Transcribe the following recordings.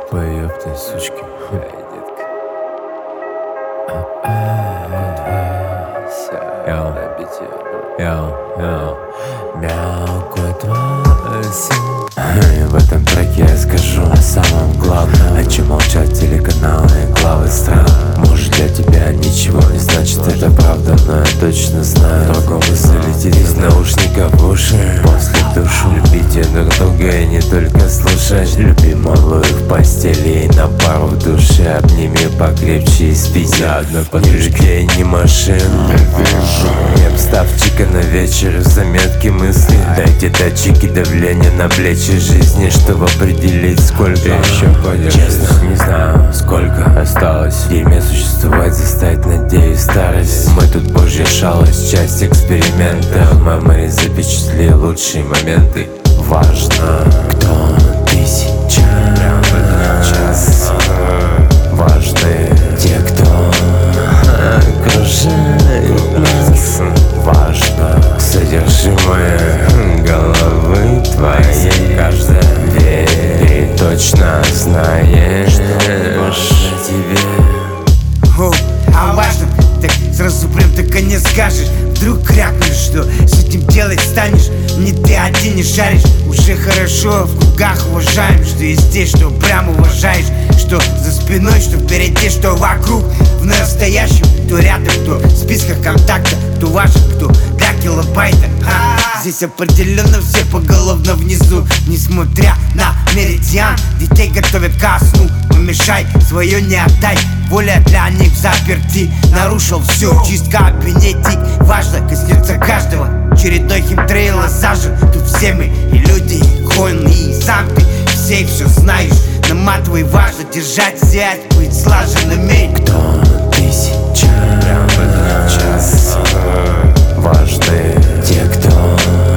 Поёбты, сучки. В этом треке я скажу о самом главном, о чем молчат телеканалы и главы стран. Может, для тебя ничего не значит это правда, но я точно знаю, другому залетит из наушников в уши после душу. Любите друг друга и не только слушать. Люби малую в постели и на пару в душе. Обними покрепче и спите одно под людей, не машин. Не обставчика на вечер, заметки мысли. Дайте датчики давления на плечи жизни, чтобы определить, сколько еще ходишь. Честно, не знаю, сколько осталось в дерьме существовать, заставить, надеюсь, старость. Мы тут божья шалость, часть эксперимента. В мемори запечатли лучшие моменты. Важно, кто ты сейчас. Прямо в этот час. Важны те, кто окружает нас. Важно содержимое головы твоей. Каждая дверь точно знаешь, что тебе. А важно, так сразу прям так и не скажешь. Вдруг крякнешь, что с этим делать станешь. Не ты один не шаришь. Уже хорошо в кругах уважаем, что есть здесь, что прям уважаешь. Что за спиной, что впереди, что вокруг. В настоящем, кто рядом, кто в списках контакта, кто важен, кто для килобайта. Здесь определенно все поголовно внизу, несмотря на меридиан. Детей готовят ко сну, помешай, свое не отдай. Воля для них заперти, нарушил все, чистка бенедикт. Важно, коснется каждого, очередной химтрейл осажен. Тут все мы и люди, и коины, и сам ты. Все знаешь, наматывай, важно держать, взять, быть слаженными. Кто ты сейчас? Прямо в этот час. Важны те, кто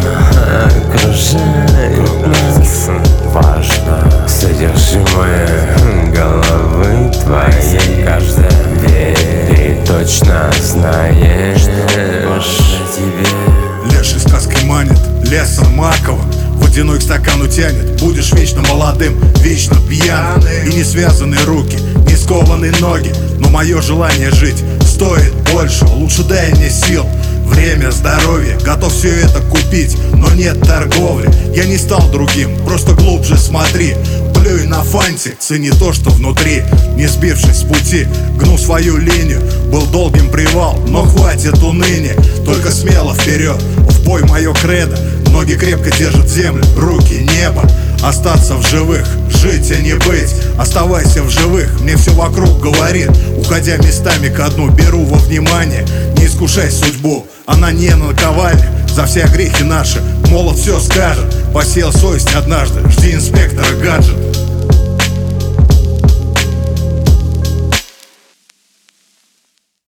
окружает нас. Важно содержимое головы твоей. Каждая дверь точно знаешь, что тебе. Леший сказкой манит, лесом маково. Водяной к стакану тянет. Будешь вечно молодым, вечно пьяным. И не связаны руки, не скованы ноги. Но мое желание жить стоит больше. Лучше дай мне сил, время, здоровье. Готов все это купить, но нет торговли. Я не стал другим, просто глубже смотри. Плюй на фанте, цени то, что внутри. Не сбившись с пути, гну свою линию. Был долгим привал, но хватит уныния. Только смело вперед, в бой мое кредо. Ноги крепко держат землю, руки небо. Остаться в живых, жить, а не быть. Оставайся в живых, мне все вокруг говорит. Уходя местами ко дну, беру во внимание. Не искушай судьбу, она не наковальня. За все грехи наши молот все скажет. Посеял совесть однажды, жди инспектора гаджет.